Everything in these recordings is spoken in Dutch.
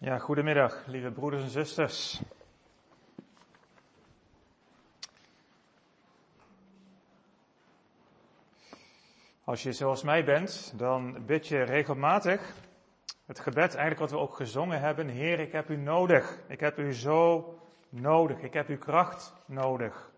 Ja, goedemiddag, lieve broeders en zusters. Als je zoals mij bent, dan bid je regelmatig het gebed, eigenlijk wat we ook gezongen hebben. Heer, ik heb u nodig. Ik heb u zo nodig. Ik heb uw kracht nodig.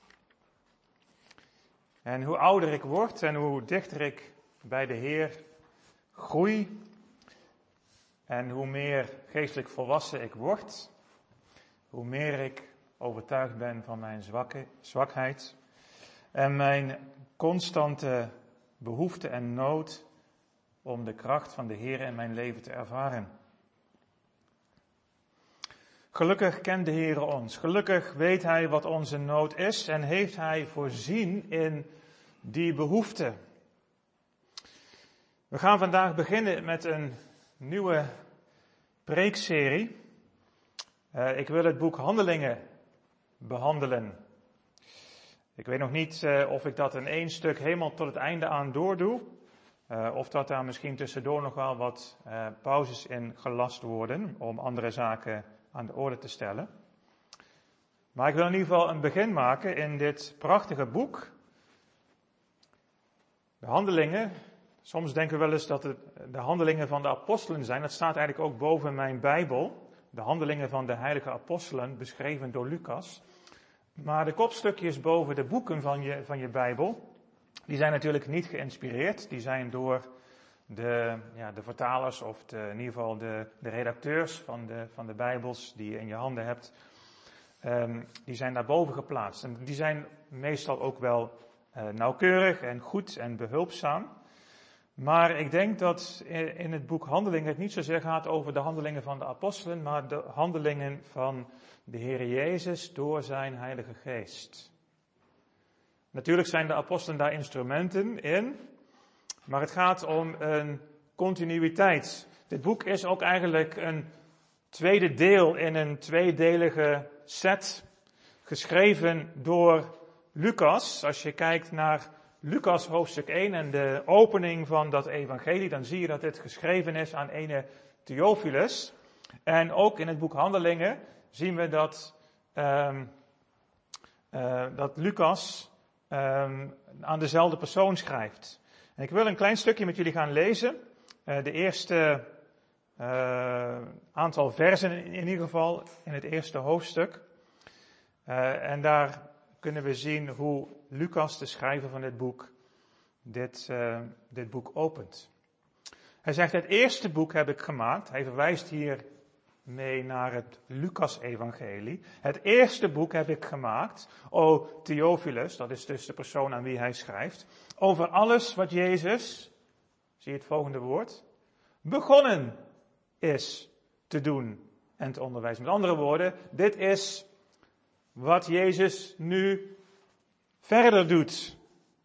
En hoe ouder ik word en hoe dichter ik bij de Heer groei, en hoe meer geestelijk volwassen ik word, hoe meer ik overtuigd ben van mijn zwakheid en mijn constante behoefte en nood om de kracht van de Heer in mijn leven te ervaren. Gelukkig kent de Heer ons. Gelukkig weet Hij wat onze nood is en heeft Hij voorzien in die behoefte. We gaan vandaag beginnen met een nieuwe preekserie. Ik wil het boek Handelingen behandelen. Ik weet nog niet of ik dat in één stuk helemaal tot het einde aan doordoe. Of dat daar misschien tussendoor nog wel wat pauzes in gelast worden om andere zaken aan de orde te stellen. Maar ik wil in ieder geval een begin maken in dit prachtige boek. De Handelingen. Soms denken we wel eens dat het de handelingen van de apostelen zijn. Dat staat eigenlijk ook boven mijn Bijbel. De handelingen van de heilige apostelen, beschreven door Lucas. Maar de kopstukjes boven de boeken van je Bijbel, die zijn natuurlijk niet geïnspireerd. Die zijn door de vertalers of in ieder geval de redacteurs van de Bijbels die je in je handen hebt. Die zijn daarboven geplaatst. En die zijn meestal ook wel nauwkeurig en goed en behulpzaam. Maar ik denk dat in het boek Handelingen het niet zozeer gaat over de handelingen van de apostelen, maar de handelingen van de Heer Jezus door zijn Heilige Geest. Natuurlijk zijn de apostelen daar instrumenten in, maar het gaat om een continuïteit. Dit boek is ook eigenlijk een tweede deel in een tweedelige set, geschreven door Lucas. Als je kijkt naar Lucas hoofdstuk 1 en de opening van dat evangelie, dan zie je dat dit geschreven is aan ene Theophilus. En ook in het boek Handelingen zien we dat Lucas aan dezelfde persoon schrijft. En ik wil een klein stukje met jullie gaan lezen. De eerste aantal versen in ieder geval in het eerste hoofdstuk. En daar kunnen we zien hoe Lucas, de schrijver van dit boek, dit boek opent. Hij zegt, het eerste boek heb ik gemaakt. Hij verwijst hier mee naar het Lucas-evangelie. Het eerste boek heb ik gemaakt, o Theophilus, dat is dus de persoon aan wie hij schrijft, over alles wat Jezus, zie je het volgende woord, begonnen is te doen en te onderwijzen. Met andere woorden, dit is wat Jezus nu verder doet.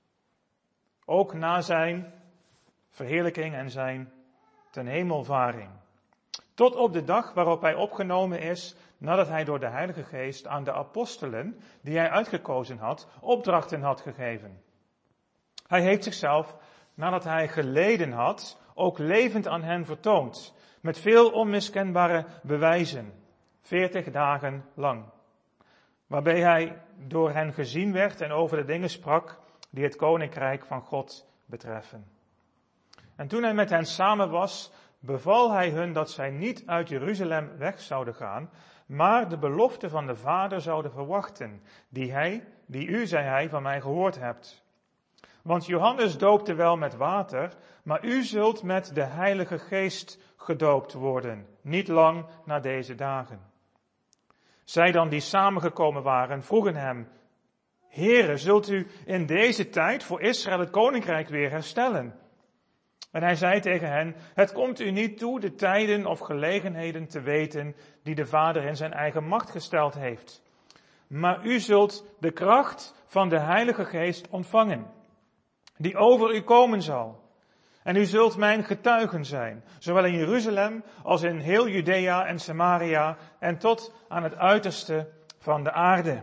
Ook na zijn verheerlijking en zijn ten hemelvaring. Tot op de dag waarop hij opgenomen is, nadat hij door de Heilige Geest aan de apostelen, die hij uitgekozen had, opdrachten had gegeven. Hij heeft zichzelf, nadat hij geleden had, ook levend aan hen vertoond, met veel onmiskenbare bewijzen, 40 dagen lang. Waarbij hij door hen gezien werd en over de dingen sprak die het koninkrijk van God betreffen. En toen hij met hen samen was, beval hij hun dat zij niet uit Jeruzalem weg zouden gaan, maar de belofte van de Vader zouden verwachten, die u, zei hij, van mij gehoord hebt. Want Johannes doopte wel met water, maar u zult met de Heilige Geest gedoopt worden, niet lang na deze dagen. Zij dan die samengekomen waren, vroegen hem, Heere, zult u in deze tijd voor Israël het koninkrijk weer herstellen? En hij zei tegen hen, het komt u niet toe de tijden of gelegenheden te weten die de Vader in zijn eigen macht gesteld heeft. Maar u zult de kracht van de Heilige Geest ontvangen, die over u komen zal. En u zult mijn getuigen zijn, zowel in Jeruzalem als in heel Judea en Samaria en tot aan het uiterste van de aarde.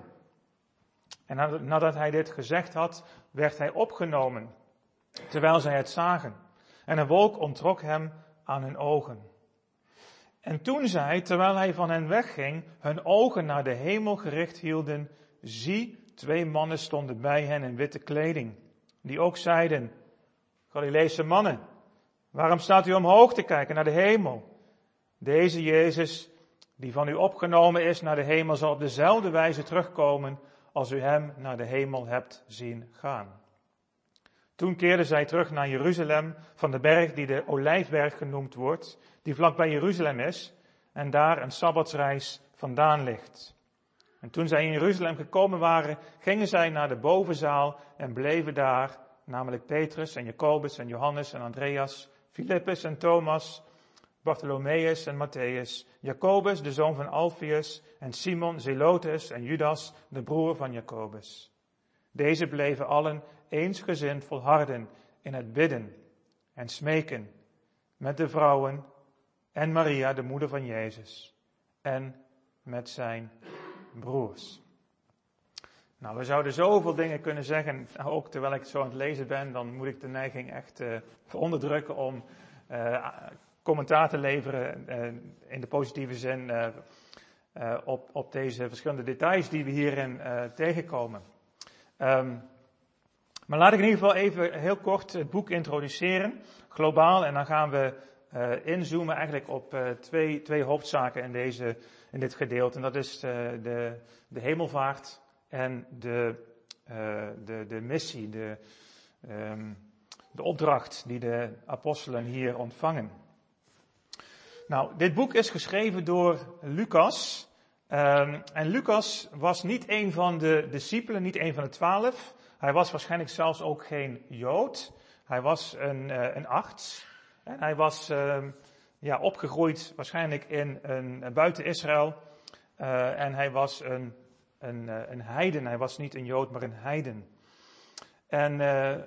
En nadat hij dit gezegd had, werd hij opgenomen, terwijl zij het zagen. En een wolk onttrok hem aan hun ogen. En toen zij, terwijl hij van hen wegging, hun ogen naar de hemel gericht hielden, zie, 2 mannen stonden bij hen in witte kleding, die ook zeiden, Galileese mannen, waarom staat u omhoog te kijken naar de hemel? Deze Jezus, die van u opgenomen is naar de hemel, zal op dezelfde wijze terugkomen als u hem naar de hemel hebt zien gaan. Toen keerden zij terug naar Jeruzalem van de berg die de Olijfberg genoemd wordt, die vlakbij Jeruzalem is en daar een sabbatsreis vandaan ligt. En toen zij in Jeruzalem gekomen waren, gingen zij naar de bovenzaal en bleven daar, namelijk Petrus en Jacobus en Johannes en Andreas, Filippus en Thomas, Bartholomeus en Matthäus, Jacobus de zoon van Alpheus en Simon Zelotes en Judas de broer van Jacobus. Deze bleven allen eensgezind volharden in het bidden en smeken met de vrouwen en Maria, de moeder van Jezus, en met zijn broers. Nou, we zouden zoveel dingen kunnen zeggen, ook terwijl ik zo aan het lezen ben, dan moet ik de neiging echt onderdrukken om commentaar te leveren in de positieve zin op deze verschillende details die we hierin tegenkomen. Maar laat ik in ieder geval even heel kort het boek introduceren, globaal, en dan gaan we inzoomen eigenlijk op twee hoofdzaken in dit gedeelte. En dat is de hemelvaart en de missie, de opdracht die de apostelen hier ontvangen. Nou, dit boek is geschreven door Lucas. En Lucas was niet een van de discipelen, niet een van de 12. Hij was waarschijnlijk zelfs ook geen Jood. Hij was een arts. En hij was opgegroeid waarschijnlijk buiten Israël. En hij was een heiden. Hij was niet een Jood, maar een heiden. En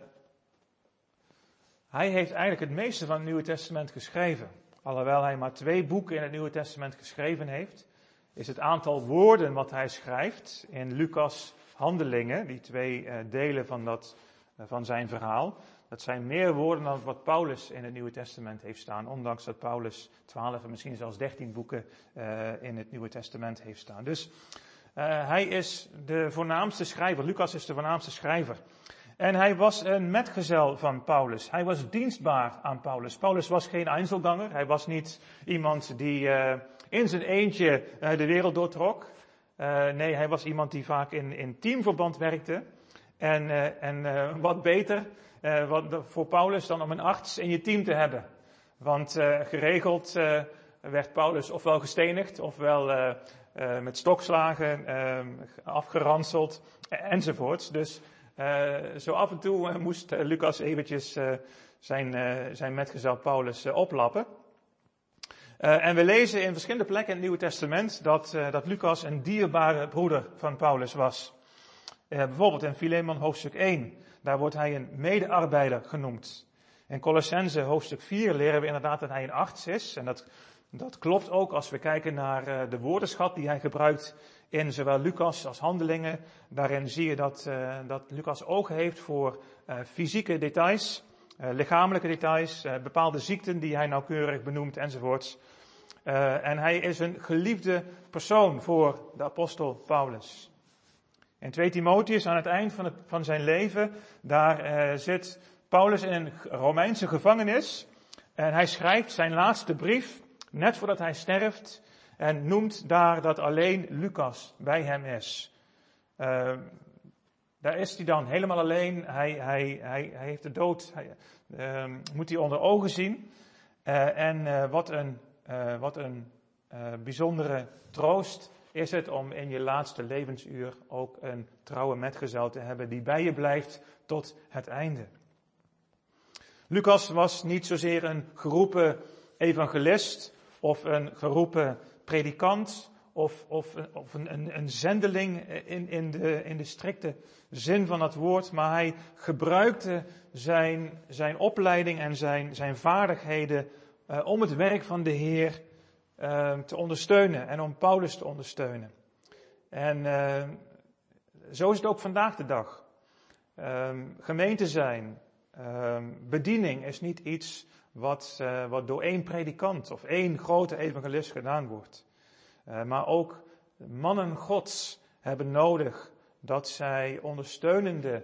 hij heeft eigenlijk het meeste van het Nieuwe Testament geschreven. Alhoewel hij maar 2 boeken in het Nieuwe Testament geschreven heeft, is het aantal woorden wat hij schrijft in Lucas' Handelingen, die 2 delen van zijn verhaal, dat zijn meer woorden dan wat Paulus in het Nieuwe Testament heeft staan, ondanks dat Paulus 12 en misschien zelfs 13 boeken in het Nieuwe Testament heeft staan. Dus hij is de voornaamste schrijver, Lucas is de voornaamste schrijver. En hij was een metgezel van Paulus. Hij was dienstbaar aan Paulus. Paulus was geen Einzelganger. Hij was niet iemand die in zijn eentje de wereld doortrok. Nee, hij was iemand die vaak in teamverband werkte. En wat beter voor Paulus dan om een arts in je team te hebben. Want geregeld werd Paulus ofwel gestenigd, ofwel met stokslagen afgeranseld enzovoorts. Dus zo af en toe moest Lucas eventjes zijn metgezel Paulus oplappen. En we lezen in verschillende plekken in het Nieuwe Testament dat Lucas een dierbare broeder van Paulus was. Bijvoorbeeld in Filemon hoofdstuk 1, daar wordt hij een medearbeider genoemd. In Colossenzen hoofdstuk 4 leren we inderdaad dat hij een arts is. En dat klopt ook als we kijken naar de woordenschat die hij gebruikt in zowel Lucas als Handelingen. Daarin zie je dat Lucas oog heeft voor fysieke details, lichamelijke details, bepaalde ziekten die hij nauwkeurig benoemt enzovoorts. En hij is een geliefde persoon voor de apostel Paulus. In 2 Timotheus aan het eind van zijn leven, daar zit Paulus in een Romeinse gevangenis. En hij schrijft zijn laatste brief, net voordat hij sterft, en noemt daar dat alleen Lucas bij hem is. Daar is hij dan helemaal alleen. Hij heeft de dood, moet hij onder ogen zien. En wat een bijzondere troost is het om in je laatste levensuur ook een trouwe metgezel te hebben die bij je blijft tot het einde. Lucas was niet zozeer een geroepen evangelist of een geroepen predikant of een zendeling in de strikte zin van dat woord, maar hij gebruikte zijn opleiding en zijn vaardigheden om het werk van de Heer te ondersteunen en om Paulus te ondersteunen. En zo is het ook vandaag de dag. Gemeente zijn, bediening is niet iets wat door één predikant of één grote evangelist gedaan wordt. Maar ook mannen Gods hebben nodig dat zij ondersteunende,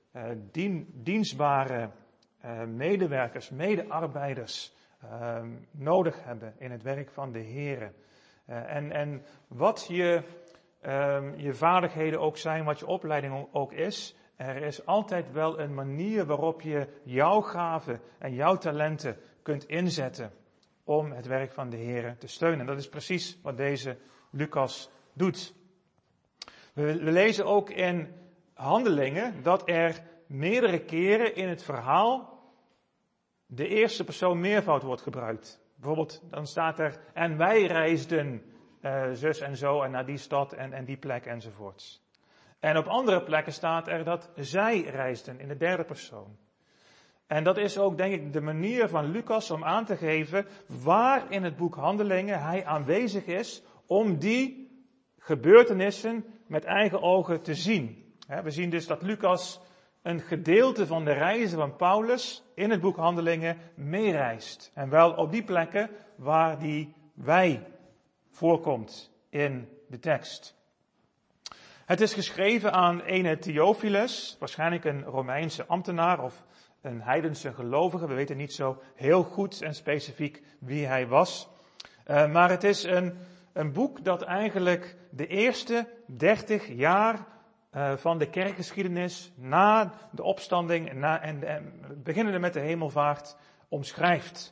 dienstbare medewerkers, medearbeiders nodig hebben in het werk van de Here. En wat je vaardigheden ook zijn, wat je opleiding ook is, er is altijd wel een manier waarop je jouw gaven en jouw talenten kunt inzetten om het werk van de Here te steunen. Dat is precies wat deze Lucas doet. We lezen ook in Handelingen dat er meerdere keren in het verhaal de eerste persoon meervoud wordt gebruikt. Bijvoorbeeld, dan staat er, en wij reisden zus en zo en naar die stad en die plek enzovoorts. En op andere plekken staat er dat zij reisden in de derde persoon. En dat is ook, denk ik, de manier van Lucas om aan te geven waar in het boek Handelingen hij aanwezig is om die gebeurtenissen met eigen ogen te zien. We zien dus dat Lucas een gedeelte van de reizen van Paulus in het boek Handelingen meereist. En wel op die plekken waar die wij voorkomt in de tekst. Het is geschreven aan ene Theophilus, waarschijnlijk een Romeinse ambtenaar of een heidense gelovige. We weten niet zo heel goed en specifiek wie hij was. Maar het is een boek dat eigenlijk de eerste 30 jaar van de kerkgeschiedenis na de opstanding en beginnende met de hemelvaart omschrijft.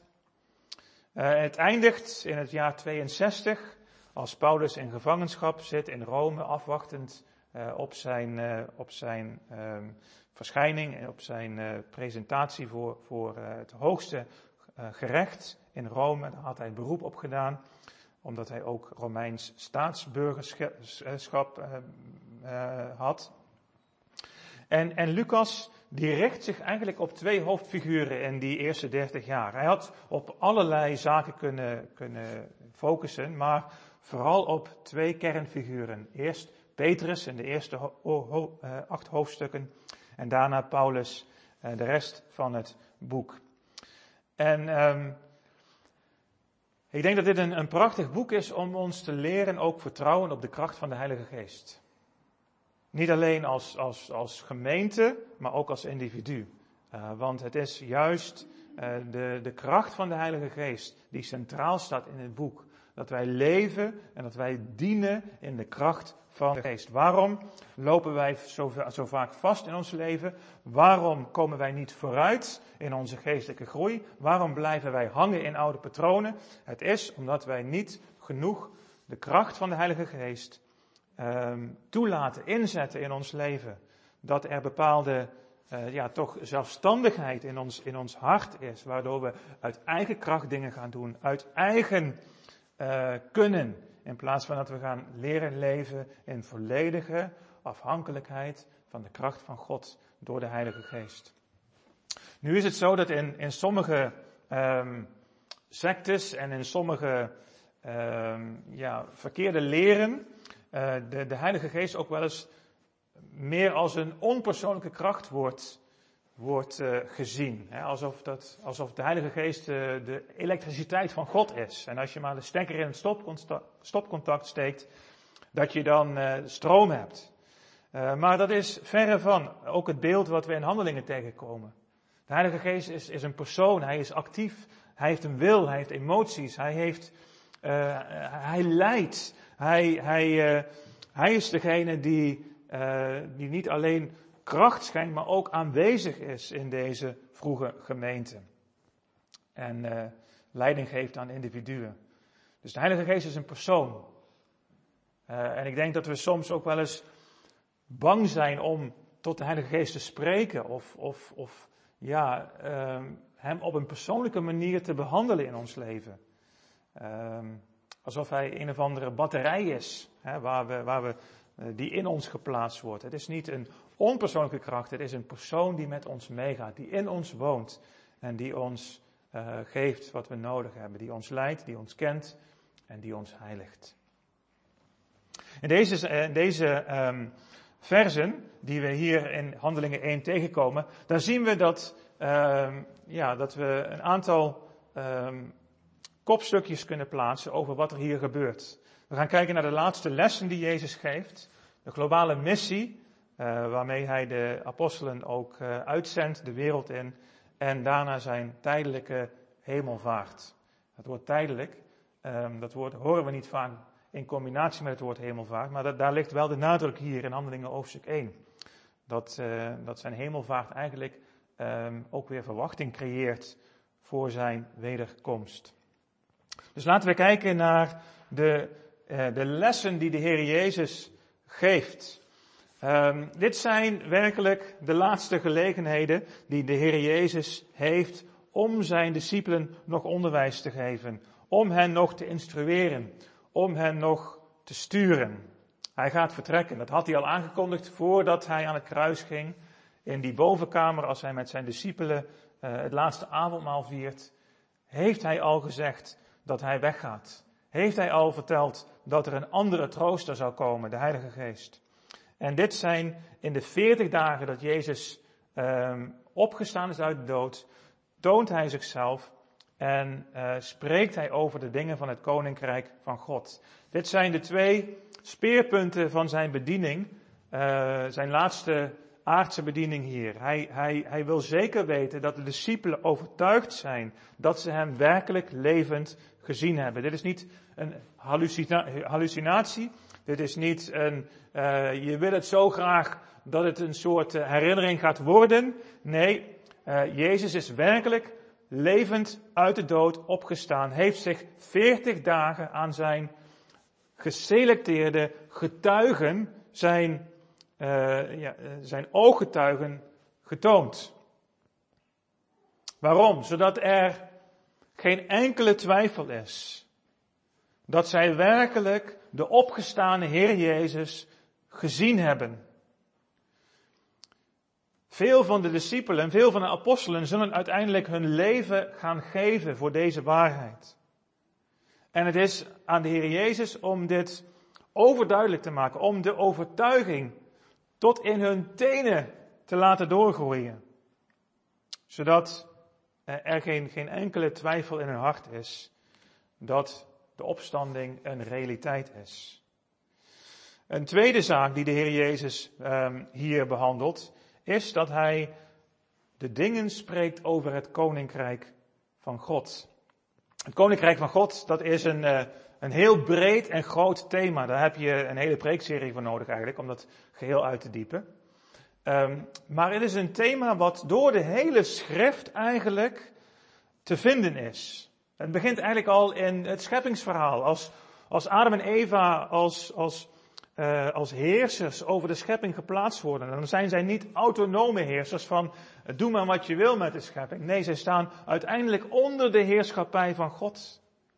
Het eindigt in het jaar 62 als Paulus in gevangenschap zit in Rome, afwachtend op zijn verschijning en op zijn presentatie voor het hoogste gerecht in Rome. Daar had hij beroep op gedaan, omdat hij ook Romeins staatsburgerschap had. En Lucas die richt zich eigenlijk op twee hoofdfiguren in die eerste 30 jaar. Hij had op allerlei zaken kunnen focussen, maar vooral op twee kernfiguren. Eerst Petrus in de eerste 8 hoofdstukken en daarna Paulus de rest van het boek. En ik denk dat dit een prachtig boek is om ons te leren ook vertrouwen op de kracht van de Heilige Geest. Niet alleen als gemeente, maar ook als individu. Want het is juist de kracht van de Heilige Geest die centraal staat in het boek. Dat wij leven en dat wij dienen in de kracht van de Geest. Waarom lopen wij zo vaak vast in ons leven? Waarom komen wij niet vooruit in onze geestelijke groei? Waarom blijven wij hangen in oude patronen? Het is omdat wij niet genoeg de kracht van de Heilige Geest toelaten, inzetten in ons leven. Dat er bepaalde toch zelfstandigheid in ons hart is, waardoor we uit eigen kracht dingen gaan doen, uit eigen kunnen, in plaats van dat we gaan leren leven in volledige afhankelijkheid van de kracht van God door de Heilige Geest. Nu is het zo dat in sommige sectes en in sommige verkeerde leren de Heilige Geest ook wel eens meer als een onpersoonlijke kracht wordt gezien. Alsof de Heilige Geest de elektriciteit van God is. En als je maar de stekker in het stopcontact steekt, dat je dan stroom hebt. Maar dat is verre van ook het beeld wat we in Handelingen tegenkomen. De Heilige Geest is een persoon, hij is actief, hij heeft een wil, hij heeft emoties, hij leidt. Hij is degene die niet alleen kracht schenkt, maar ook aanwezig is in deze vroege gemeente. En leiding geeft aan individuen. Dus de Heilige Geest is een persoon. En ik denk dat we soms ook wel eens bang zijn om tot de Heilige Geest te spreken. Of hem op een persoonlijke manier te behandelen in ons leven. Alsof hij een of andere batterij is, die in ons geplaatst wordt. Het is niet een onpersoonlijke kracht, het is een persoon die met ons meegaat, die in ons woont en die ons geeft wat we nodig hebben, die ons leidt, die ons kent en die ons heiligt. In deze versen die we hier in Handelingen 1 tegenkomen, daar zien we dat we een aantal kopstukjes kunnen plaatsen over wat er hier gebeurt. We gaan kijken naar de laatste lessen die Jezus geeft. De globale missie, waarmee hij de apostelen ook uitzendt de wereld in. En daarna zijn tijdelijke hemelvaart. Het woord tijdelijk, dat woord horen we niet vaak in combinatie met het woord hemelvaart. Maar daar ligt wel de nadruk hier in Handelingen hoofdstuk 1. Dat zijn hemelvaart eigenlijk ook weer verwachting creëert voor zijn wederkomst. Dus laten we kijken naar de lessen die de Heer Jezus geeft. Dit zijn werkelijk de laatste gelegenheden die de Heer Jezus heeft om zijn discipelen nog onderwijs te geven. Om hen nog te instrueren. Om hen nog te sturen. Hij gaat vertrekken. Dat had hij al aangekondigd voordat hij aan het kruis ging. In die bovenkamer, als hij met zijn discipelen het laatste avondmaal viert, heeft hij al gezegd dat hij weggaat. Heeft hij al verteld dat er een andere trooster zou komen, de Heilige Geest. En dit zijn in de 40 dagen dat Jezus opgestaan is uit de dood, toont hij zichzelf en spreekt hij over de dingen van het Koninkrijk van God. Dit zijn de 2 speerpunten van zijn bediening, zijn laatste aardse bediening hier. Hij wil zeker weten dat de discipelen overtuigd zijn dat ze hem werkelijk levend gezien hebben. Dit is niet een hallucinatie. Dit is niet je wil het zo graag dat het een soort herinnering gaat worden. Nee, Jezus is werkelijk levend uit de dood opgestaan. Heeft zich 40 dagen aan zijn geselecteerde getuigen, zijn ooggetuigen getoond. Waarom? Zodat er geen enkele twijfel is dat zij werkelijk de opgestane Heer Jezus gezien hebben. Veel van de discipelen, veel van de apostelen zullen uiteindelijk hun leven gaan geven voor deze waarheid. En het is aan de Heer Jezus om dit overduidelijk te maken, om de overtuiging tot in hun tenen te laten doorgroeien. Zodat er geen enkele twijfel in hun hart is dat de opstanding een realiteit is. Een tweede zaak die de Heer Jezus hier behandelt, is dat hij de dingen spreekt over het Koninkrijk van God. Het Koninkrijk van God, dat is een heel breed en groot thema. Daar heb je een hele preekserie voor nodig eigenlijk, om dat geheel uit te diepen. Maar het is een thema wat door de hele schrift eigenlijk te vinden is. Het begint eigenlijk al in het scheppingsverhaal. Als Adam en Eva als heersers over de schepping geplaatst worden, dan zijn zij niet autonome heersers van doe maar wat je wil met de schepping. Nee, zij staan uiteindelijk onder de heerschappij van God.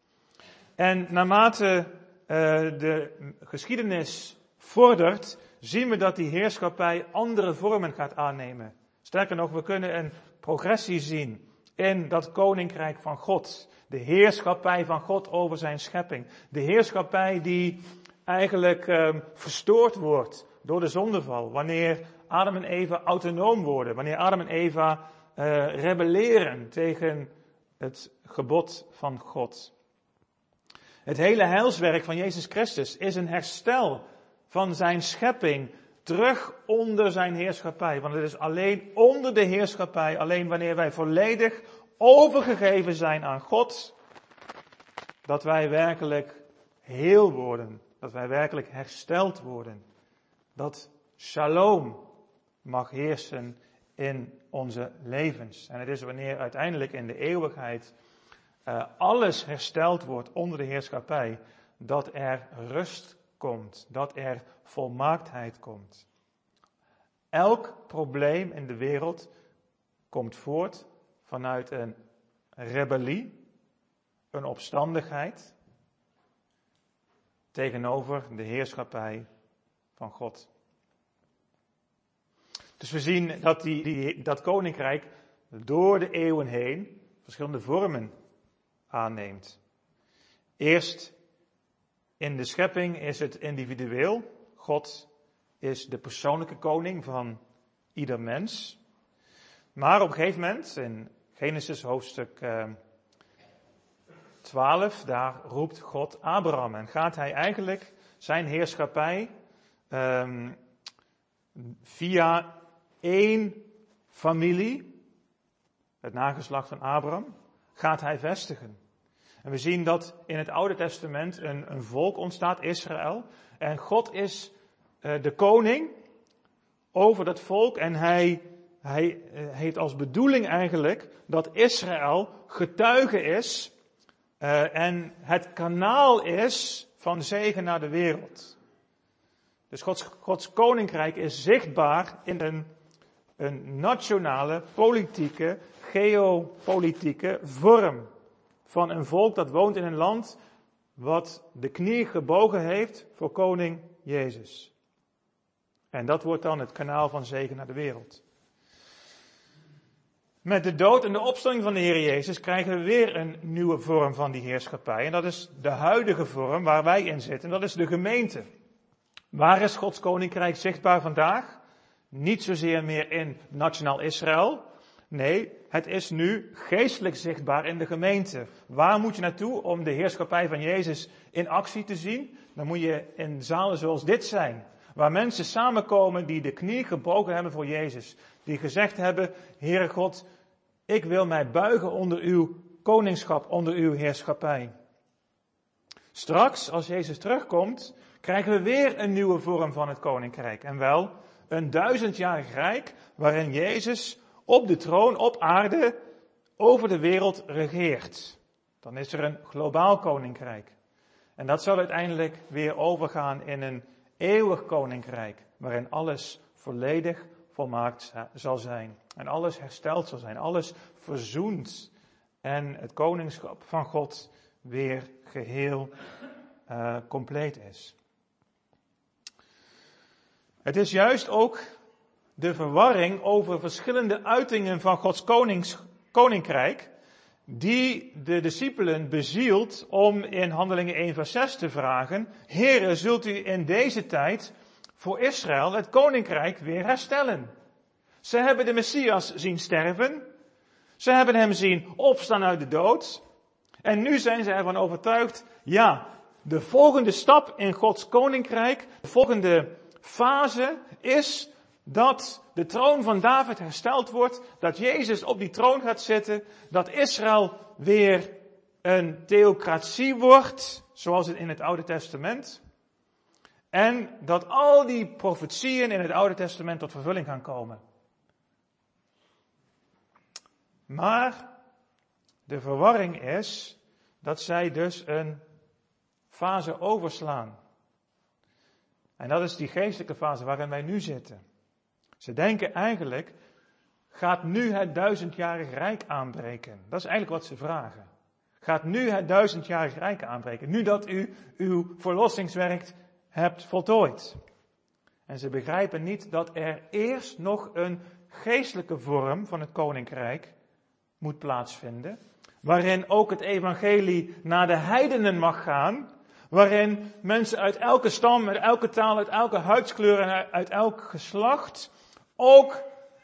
En naarmate de geschiedenis vordert, zien we dat die heerschappij andere vormen gaat aannemen. Sterker nog, we kunnen een progressie zien in dat koninkrijk van God. De heerschappij van God over zijn schepping. De heerschappij die eigenlijk verstoord wordt door de zondeval. Wanneer Adam en Eva autonoom worden. Wanneer Adam en Eva rebelleren tegen het gebod van God. Het hele heilswerk van Jezus Christus is een herstel van zijn schepping terug onder zijn heerschappij. Want het is alleen onder de heerschappij, alleen wanneer wij volledig overgegeven zijn aan God, dat wij werkelijk heel worden. Dat wij werkelijk hersteld worden. Dat shalom mag heersen in onze levens. En het is wanneer uiteindelijk in de eeuwigheid alles hersteld wordt onder de heerschappij, dat er rust komt, dat er volmaaktheid komt. Elk probleem in de wereld komt voort vanuit een rebellie, een opstandigheid tegenover de heerschappij van God. Dus we zien dat dat koninkrijk door de eeuwen heen verschillende vormen aanneemt. Eerst in de schepping is het individueel. God is de persoonlijke koning van ieder mens. Maar op een gegeven moment, in Genesis hoofdstuk 12, daar roept God Abraham. En gaat hij eigenlijk zijn heerschappij via één familie, het nageslacht van Abraham, gaat hij vestigen. En we zien dat in het Oude Testament een volk ontstaat, Israël. En God is de koning over dat volk. En hij heeft als bedoeling eigenlijk dat Israël getuige is en het kanaal is van zegen naar de wereld. Dus Gods koninkrijk is zichtbaar in een nationale, politieke, geopolitieke vorm. Van een volk dat woont in een land wat de knie gebogen heeft voor koning Jezus. En dat wordt dan het kanaal van zegen naar de wereld. Met de dood en de opstanding van de Heer Jezus krijgen we weer een nieuwe vorm van die heerschappij. En dat is de huidige vorm waar wij in zitten. Dat is de gemeente. Waar is Gods koninkrijk zichtbaar vandaag? Niet zozeer meer in nationaal Israël. Nee, het is nu geestelijk zichtbaar in de gemeente. Waar moet je naartoe om de heerschappij van Jezus in actie te zien? Dan moet je in zalen zoals dit zijn. Waar mensen samenkomen die de knie gebogen hebben voor Jezus. Die gezegd hebben, Heere God, ik wil mij buigen onder uw koningschap, onder uw heerschappij. Straks, als Jezus terugkomt, krijgen we weer een nieuwe vorm van het koninkrijk. En wel een 1000-jarig rijk waarin Jezus op de troon, op aarde, over de wereld regeert. Dan is er een globaal koninkrijk. En dat zal uiteindelijk weer overgaan in een eeuwig koninkrijk, waarin alles volledig volmaakt zal zijn. En alles hersteld zal zijn, alles verzoend. En het koningschap van God weer geheel compleet is. Het is juist ook de verwarring over verschillende uitingen van Gods koninkrijk, die de discipelen bezielt om in Handelingen 1 vers 6 te vragen, Heere, zult u in deze tijd voor Israël het koninkrijk weer herstellen? Ze hebben de Messias zien sterven, ze hebben hem zien opstaan uit de dood, en nu zijn ze ervan overtuigd, ja, de volgende stap in Gods koninkrijk, de volgende fase is dat de troon van David hersteld wordt, dat Jezus op die troon gaat zitten, dat Israël weer een theocratie wordt, zoals het in het Oude Testament, en dat al die profetieën in het Oude Testament tot vervulling gaan komen. Maar de verwarring is dat zij dus een fase overslaan. En dat is die geestelijke fase waarin wij nu zitten. Ze denken eigenlijk, gaat nu het 1000-jarig rijk aanbreken? Dat is eigenlijk wat ze vragen. Gaat nu het 1000-jarig rijk aanbreken? Nu dat u uw verlossingswerk hebt voltooid. En ze begrijpen niet dat er eerst nog een geestelijke vorm van het koninkrijk moet plaatsvinden. Waarin ook het evangelie naar de heidenen mag gaan. Waarin mensen uit elke stam, uit elke taal, uit elke huidskleur en uit elk geslacht ook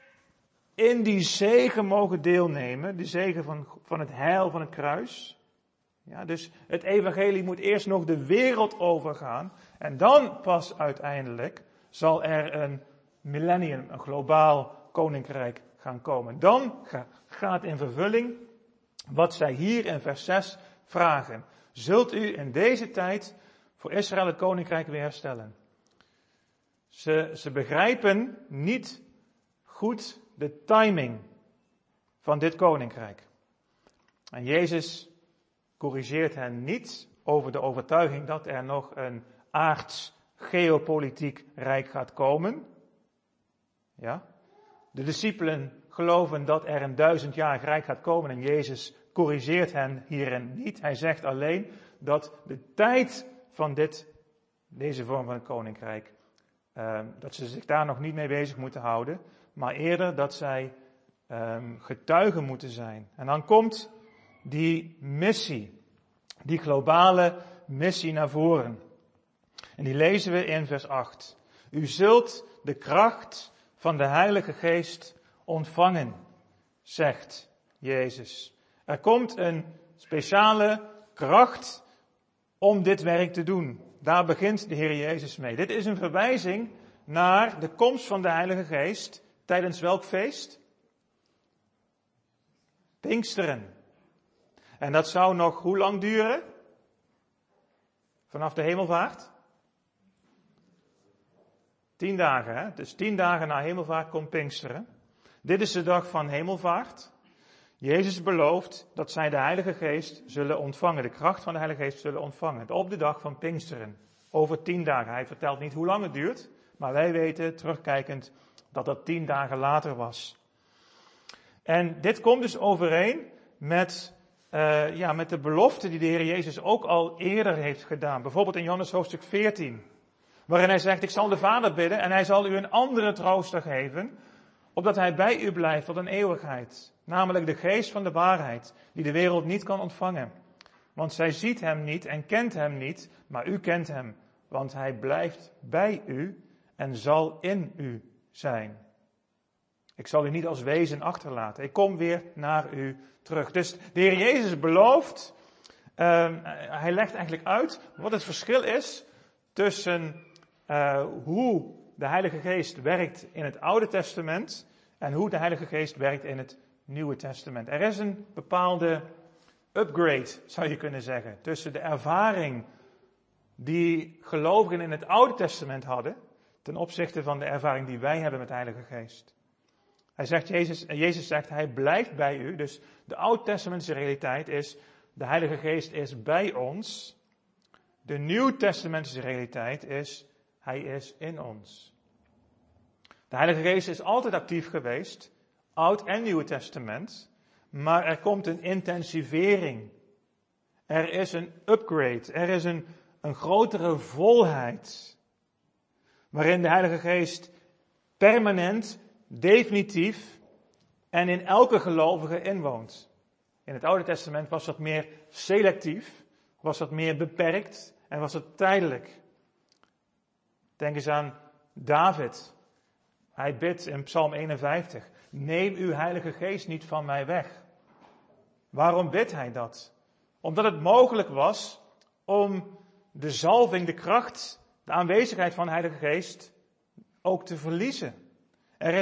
in die zegen mogen deelnemen. De zegen van het heil van het kruis. Ja, dus het evangelie moet eerst nog de wereld overgaan. En dan pas uiteindelijk zal er een millennium, een globaal koninkrijk gaan komen. Dan gaat in vervulling wat zij hier in vers 6 vragen. Zult u in deze tijd voor Israël het koninkrijk weer herstellen? Ze begrijpen niet goed de timing van dit koninkrijk. En Jezus corrigeert hen niet over de overtuiging dat er nog een aards geopolitiek rijk gaat komen. Ja? De discipelen geloven dat er een 1000-jarig rijk gaat komen en Jezus corrigeert hen hierin niet. Hij zegt alleen dat de tijd van deze vorm van het koninkrijk, dat ze zich daar nog niet mee bezig moeten houden, maar eerder dat zij getuigen moeten zijn. En dan komt die missie, die globale missie naar voren. En die lezen we in vers 8. U zult de kracht van de Heilige Geest ontvangen, zegt Jezus. Er komt een speciale kracht om dit werk te doen. Daar begint de Heer Jezus mee. Dit is een verwijzing naar de komst van de Heilige Geest tijdens welk feest? Pinksteren. En dat zou nog hoe lang duren? Vanaf de hemelvaart? 10 dagen, hè? Dus 10 dagen na hemelvaart komt Pinksteren. Dit is de dag van hemelvaart. Jezus belooft dat zij de Heilige Geest zullen ontvangen, de kracht van de Heilige Geest zullen ontvangen, op de dag van Pinksteren. Over 10 dagen. Hij vertelt niet hoe lang het duurt, maar wij weten, terugkijkend, dat dat 10 dagen later was. En dit komt dus overeen met de belofte die de Heer Jezus ook al eerder heeft gedaan. Bijvoorbeeld in Johannes hoofdstuk 14, waarin hij zegt, ik zal de Vader bidden en hij zal u een andere trooster geven, opdat hij bij u blijft tot een eeuwigheid. Namelijk de geest van de waarheid, die de wereld niet kan ontvangen. Want zij ziet hem niet en kent hem niet, maar u kent hem. Want hij blijft bij u en zal in u zijn. Ik zal u niet als wezen achterlaten. Ik kom weer naar u terug. Dus de Heer Jezus belooft, hij legt eigenlijk uit wat het verschil is tussen hoe de Heilige Geest werkt in het Oude Testament en hoe de Heilige Geest werkt in het Nieuwe Testament. Er is een bepaalde upgrade, zou je kunnen zeggen, tussen de ervaring die gelovigen in het Oude Testament hadden, ten opzichte van de ervaring die wij hebben met de Heilige Geest. Jezus zegt, hij blijft bij u. Dus de Oud-testamentische realiteit is, de Heilige Geest is bij ons. De Nieuw-testamentische realiteit is, hij is in ons. De Heilige Geest is altijd actief geweest, Oud- en Nieuw Testament, maar er komt een intensivering. Er is een upgrade, er is een grotere volheid, waarin de Heilige Geest permanent, definitief en in elke gelovige inwoont. In het Oude Testament was dat meer selectief, was dat meer beperkt en was het tijdelijk. Denk eens aan David. Hij bidt in Psalm 51, neem uw Heilige Geest niet van mij weg. Waarom bidt hij dat? Omdat het mogelijk was om de zalving, de kracht, de aanwezigheid van de Heilige Geest ook te verliezen. Er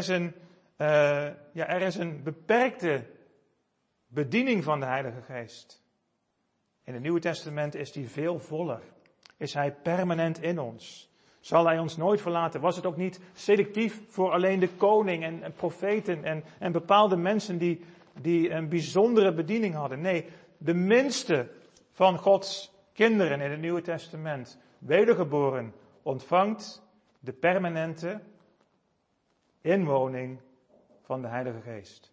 is een beperkte bediening van de Heilige Geest. In het Nieuwe Testament is die veel voller. Is hij permanent in ons. Zal hij ons nooit verlaten? Was het ook niet selectief voor alleen de koning en profeten en bepaalde mensen die een bijzondere bediening hadden? Nee, de minste van Gods kinderen in het Nieuwe Testament, wedergeboren, ontvangt de permanente inwoning van de Heilige Geest.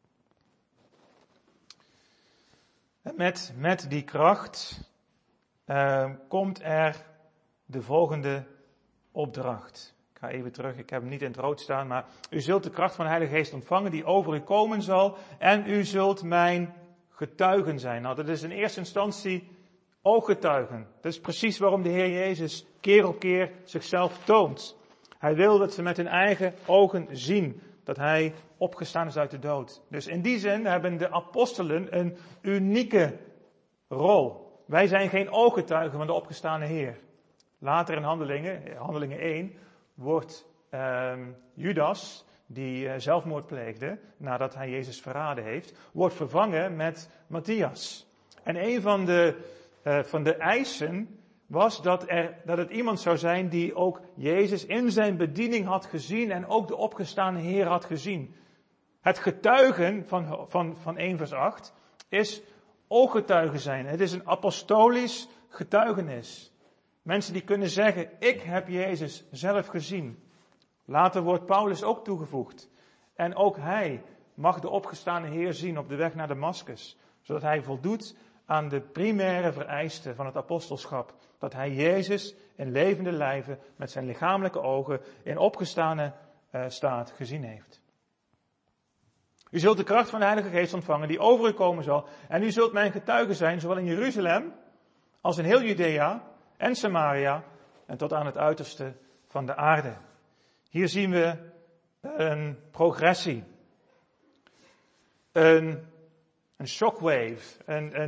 En met die kracht komt er de volgende opdracht. Ik ga even terug, ik heb hem niet in het rood staan, maar u zult de kracht van de Heilige Geest ontvangen die over u komen zal en u zult mijn getuigen zijn. Nou, dat is in eerste instantie ooggetuigen. Dat is precies waarom de Heer Jezus keer op keer zichzelf toont. Hij wil dat ze met hun eigen ogen zien dat hij opgestaan is uit de dood. Dus in die zin hebben de apostelen een unieke rol. Wij zijn geen ooggetuigen van de opgestane Heer. Later in Handelingen 1, wordt Judas, die zelfmoord pleegde, nadat hij Jezus verraden heeft, wordt vervangen met Matthias. En een van de eisen was dat het iemand zou zijn die ook Jezus in zijn bediening had gezien en ook de opgestane Heer had gezien. Het getuigen van 1 vers 8 is ooggetuigen zijn. Het is een apostolisch getuigenis. Mensen die kunnen zeggen, ik heb Jezus zelf gezien. Later wordt Paulus ook toegevoegd. En ook hij mag de opgestane Heer zien op de weg naar Damascus. Zodat hij voldoet aan de primaire vereisten van het apostelschap. Dat hij Jezus in levende lijven met zijn lichamelijke ogen in opgestane staat gezien heeft. U zult de kracht van de Heilige Geest ontvangen die over u komen zal. En u zult mijn getuige zijn, zowel in Jeruzalem als in heel Judea en Samaria en tot aan het uiterste van de aarde. Hier zien we een progressie. Een shockwave.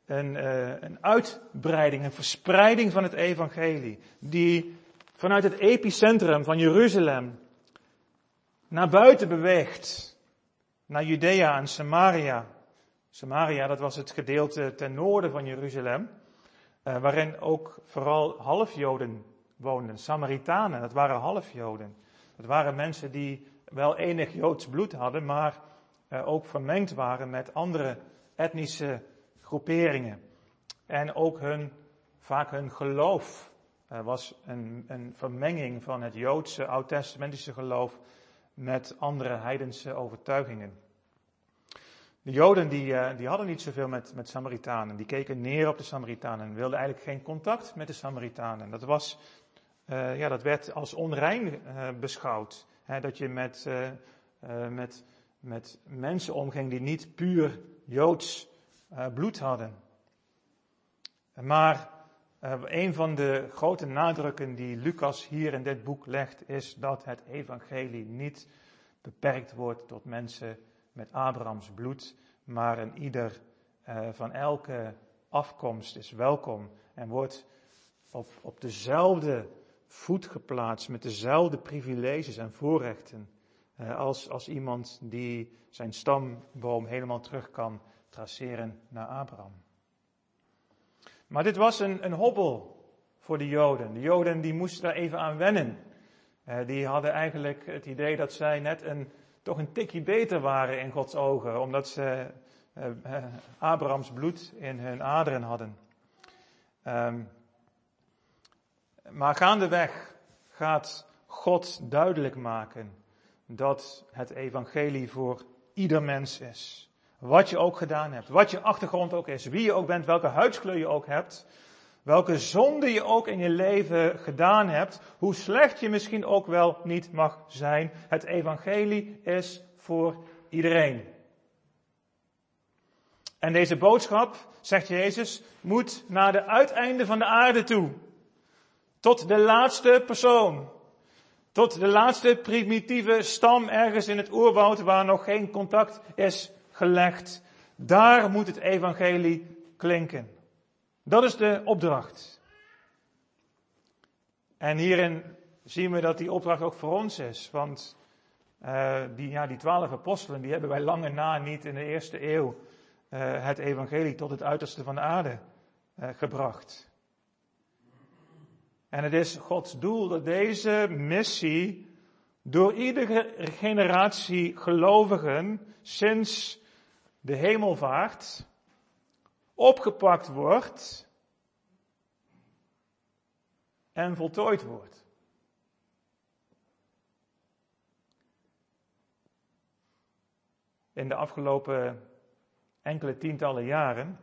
een uitbreiding, een verspreiding van het evangelie, die vanuit het epicentrum van Jeruzalem naar buiten beweegt, naar Judea en Samaria. Samaria, dat was het gedeelte ten noorden van Jeruzalem, waarin ook vooral halfjoden woonden. Samaritanen, dat waren halfjoden. Dat waren mensen die wel enig Joods bloed hadden, maar ook vermengd waren met andere etnische groeperingen. En ook vaak hun geloof was een vermenging van het Joodse oud-testamentische geloof met andere heidense overtuigingen. De Joden die hadden niet zoveel met Samaritanen. Die keken neer op de Samaritanen en wilden eigenlijk geen contact met de Samaritanen. Dat werd als onrein beschouwd. Dat je met mensen omging die niet puur Joods bloed hadden. Maar een van de grote nadrukken die Lucas hier in dit boek legt, is dat het evangelie niet beperkt wordt tot mensen met Abrahams bloed, maar een ieder van elke afkomst is welkom en wordt op dezelfde voet geplaatst met dezelfde privileges en voorrechten als iemand die zijn stamboom helemaal terug kan traceren naar Abraham. Maar dit was een hobbel voor de Joden. De Joden die moesten daar even aan wennen. Die hadden eigenlijk het idee dat zij net toch een tikje beter waren in Gods ogen, omdat ze Abrahams bloed in hun aderen hadden. Maar gaandeweg gaat God duidelijk maken dat het evangelie voor ieder mens is. Wat je ook gedaan hebt, wat je achtergrond ook is, wie je ook bent, welke huidskleur je ook hebt, welke zonde je ook in je leven gedaan hebt, hoe slecht je misschien ook wel niet mag zijn. Het evangelie is voor iedereen. En deze boodschap, zegt Jezus, moet naar de uiteinden van de aarde toe. Tot de laatste persoon. Tot de laatste primitieve stam ergens in het oerwoud waar nog geen contact is gelegd. Daar moet het evangelie klinken. Dat is de opdracht. En hierin zien we dat die opdracht ook voor ons is. Want die 12 apostelen, die hebben wij lange na niet in de eerste eeuw het evangelie tot het uiterste van de aarde gebracht. En het is Gods doel dat deze missie door iedere generatie gelovigen sinds de hemelvaart opgepakt wordt en voltooid wordt. In de afgelopen enkele tientallen jaren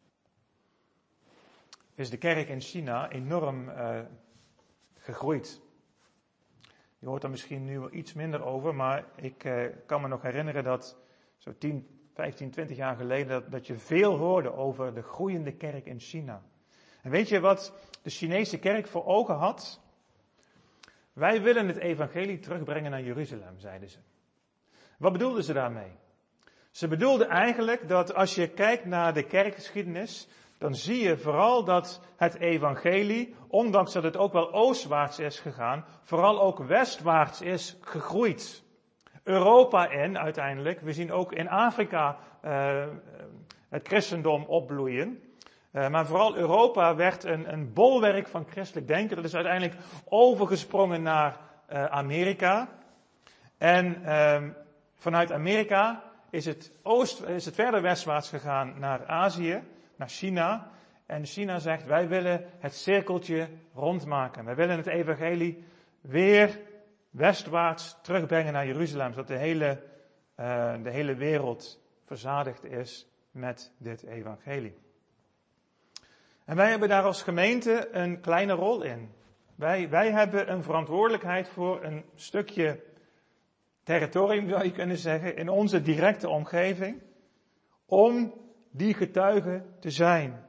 is de kerk in China enorm gegroeid. Je hoort er misschien nu wel iets minder over, maar ik kan me nog herinneren dat zo 10, 15, 20 jaar geleden dat je veel hoorde over de groeiende kerk in China. En weet je wat de Chinese kerk voor ogen had? Wij willen het evangelie terugbrengen naar Jeruzalem, zeiden ze. Wat bedoelden ze daarmee? Ze bedoelden eigenlijk dat als je kijkt naar de kerkgeschiedenis, dan zie je vooral dat het evangelie, ondanks dat het ook wel oostwaarts is gegaan, vooral ook westwaarts is gegroeid. Europa uiteindelijk. We zien ook in Afrika het christendom opbloeien. Maar vooral Europa werd een bolwerk van christelijk denken. Dat is uiteindelijk overgesprongen naar Amerika. En vanuit Amerika is het verder westwaarts gegaan naar Azië, naar China. En China zegt, wij willen het cirkeltje rondmaken. Wij willen het evangelie weer westwaarts terugbrengen naar Jeruzalem, zodat de hele wereld verzadigd is met dit evangelie. En wij hebben daar als gemeente een kleine rol in. Wij hebben een verantwoordelijkheid voor een stukje territorium, zou je kunnen zeggen, in onze directe omgeving, om die getuige te zijn.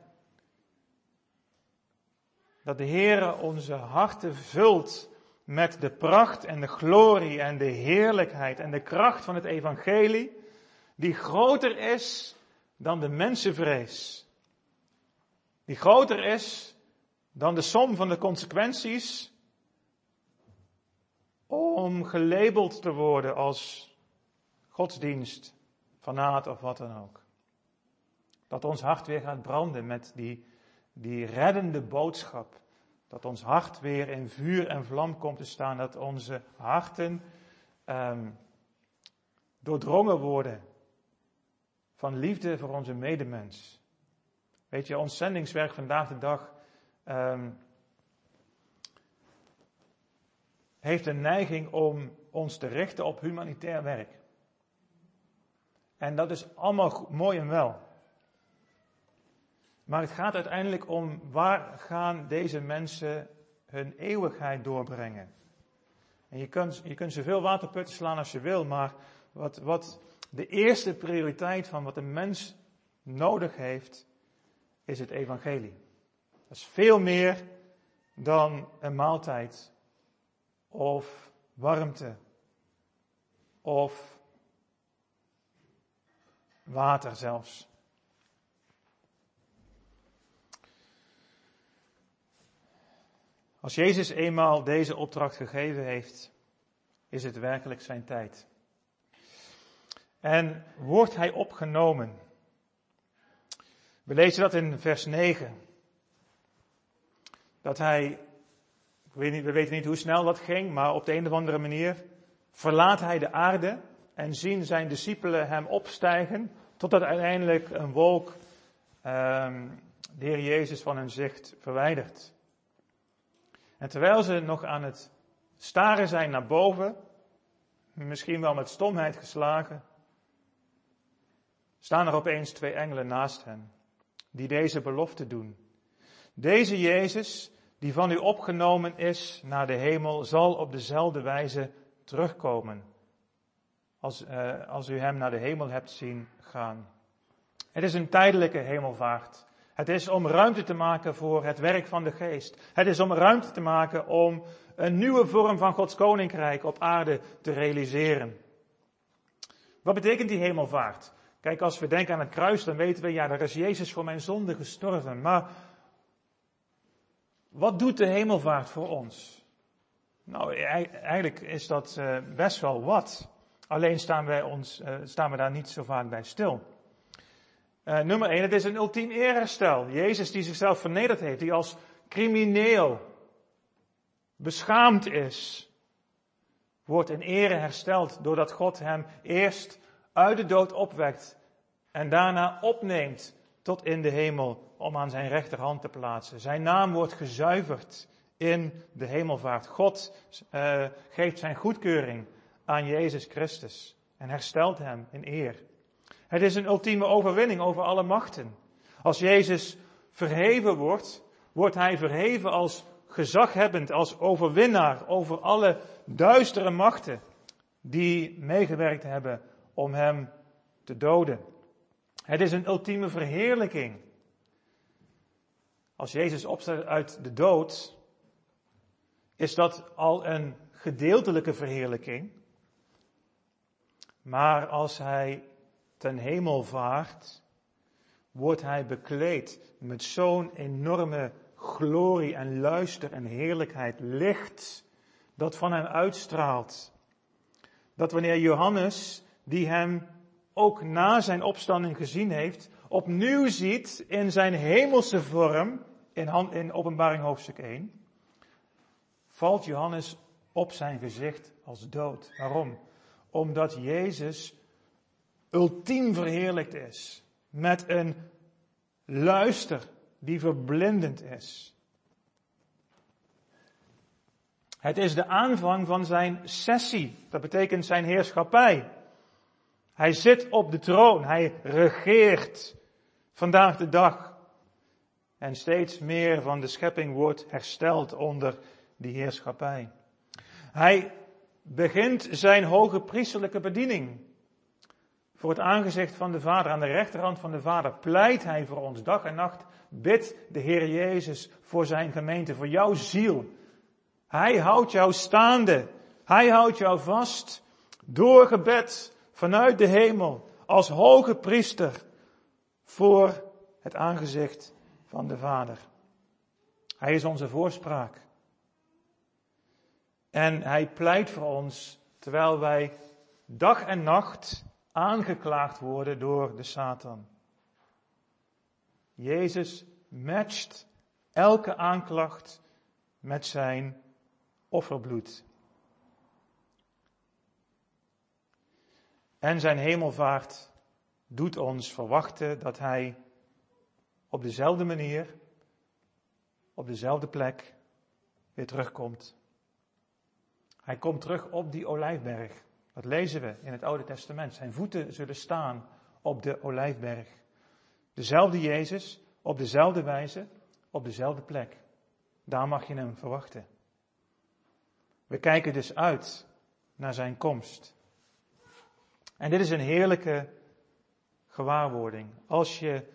Dat de Heere onze harten vult met de pracht en de glorie en de heerlijkheid en de kracht van het evangelie, die groter is dan de mensenvrees. die groter is dan de som van de consequenties om gelabeld te worden als godsdienst, fanaat of wat dan ook. Dat ons hart weer gaat branden met die reddende boodschap. Dat ons hart weer in vuur en vlam komt te staan. Dat onze harten doordrongen worden van liefde voor onze medemens. Weet je, ons zendingswerk vandaag de dag heeft een neiging om ons te richten op humanitair werk. En dat is allemaal mooi en wel. Maar het gaat uiteindelijk om waar gaan deze mensen hun eeuwigheid doorbrengen. En je kunt zoveel waterputten slaan als je wil, maar wat de eerste prioriteit van wat een mens nodig heeft, is het evangelie. Dat is veel meer dan een maaltijd of warmte of water zelfs. Als Jezus eenmaal deze opdracht gegeven heeft, is het werkelijk zijn tijd. En wordt hij opgenomen? We lezen dat in vers 9. Dat hij, we weten niet hoe snel dat ging, maar op de een of andere manier verlaat hij de aarde en zien zijn discipelen hem opstijgen, totdat uiteindelijk een wolk de Heer Jezus van hun zicht verwijdert. En terwijl ze nog aan het staren zijn naar boven, misschien wel met stomheid geslagen, staan er opeens 2 engelen naast hen, die deze belofte doen. Deze Jezus, die van u opgenomen is naar de hemel, zal op dezelfde wijze terugkomen, als u hem naar de hemel hebt zien gaan. Het is een tijdelijke hemelvaart. Het is om ruimte te maken voor het werk van de geest. Het is om ruimte te maken om een nieuwe vorm van Gods koninkrijk op aarde te realiseren. Wat betekent die hemelvaart? Kijk, als we denken aan het kruis, dan weten we, ja, daar is Jezus voor mijn zonde gestorven. Maar wat doet de hemelvaart voor ons? Nou, eigenlijk is dat best wel wat. Alleen staan we daar niet zo vaak bij stil. Nummer 1, het is een ultiem eerherstel. Jezus die zichzelf vernederd heeft, die als crimineel beschaamd is, wordt in ere hersteld doordat God hem eerst uit de dood opwekt en daarna opneemt tot in de hemel om aan zijn rechterhand te plaatsen. Zijn naam wordt gezuiverd in de hemelvaart. God geeft zijn goedkeuring aan Jezus Christus en herstelt hem in eer. Het is een ultieme overwinning over alle machten. Als Jezus verheven wordt, wordt hij verheven als gezaghebbend, als overwinnaar over alle duistere machten die meegewerkt hebben om hem te doden. Het is een ultieme verheerlijking. Als Jezus opstaat uit de dood, is dat al een gedeeltelijke verheerlijking. Maar als hij ten hemel vaart, wordt hij bekleed met zo'n enorme glorie en luister en heerlijkheid, licht, dat van hem uitstraalt. Dat wanneer Johannes, die hem ook na zijn opstanding gezien heeft, opnieuw ziet in zijn hemelse vorm, in Openbaring hoofdstuk 1, valt Johannes op zijn gezicht als dood. Waarom? Omdat Jezus ultiem verheerlijkt is, met een luister die verblindend is. Het is de aanvang van zijn sessie, dat betekent zijn heerschappij. Hij zit op de troon, hij regeert vandaag de dag. En steeds meer van de schepping wordt hersteld onder die heerschappij. Hij begint zijn hoge priesterlijke bediening. Voor het aangezicht van de Vader, aan de rechterhand van de Vader, pleit hij voor ons dag en nacht. Bid de Heer Jezus voor zijn gemeente, voor jouw ziel. Hij houdt jou staande. Hij houdt jou vast door gebed vanuit de hemel als hoge priester voor het aangezicht van de Vader. Hij is onze voorspraak. En hij pleit voor ons terwijl wij dag en nacht aangeklaagd worden door de Satan. Jezus matcht elke aanklacht met zijn offerbloed. En zijn hemelvaart doet ons verwachten dat hij op dezelfde manier, op dezelfde plek weer terugkomt. Hij komt terug op die olijfberg. Dat lezen we in het Oude Testament. Zijn voeten zullen staan op de olijfberg. Dezelfde Jezus, op dezelfde wijze, op dezelfde plek. Daar mag je hem verwachten. We kijken dus uit naar zijn komst. En dit is een heerlijke gewaarwording. Als je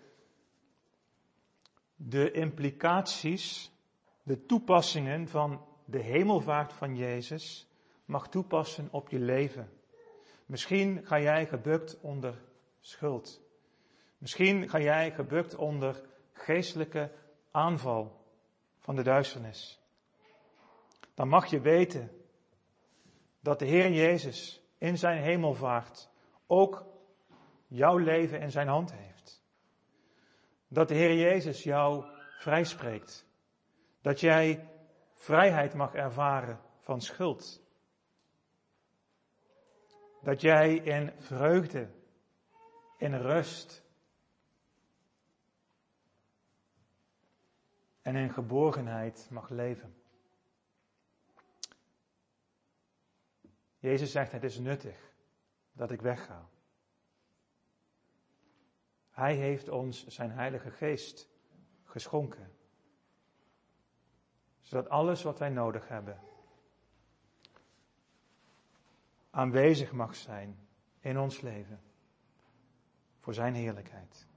de implicaties, de toepassingen van de hemelvaart van Jezus mag toepassen op je leven. Misschien ga jij gebukt onder schuld. Misschien ga jij gebukt onder geestelijke aanval van de duisternis. Dan mag je weten dat de Heer Jezus in zijn hemelvaart ook jouw leven in zijn hand heeft. Dat de Heer Jezus jou vrijspreekt. Dat jij vrijheid mag ervaren van schuld. Dat jij in vreugde, in rust en in geborgenheid mag leven. Jezus zegt, het is nuttig dat ik wegga. Hij heeft ons zijn Heilige Geest geschonken. Zodat alles wat wij nodig hebben aanwezig mag zijn in ons leven. Voor zijn heerlijkheid.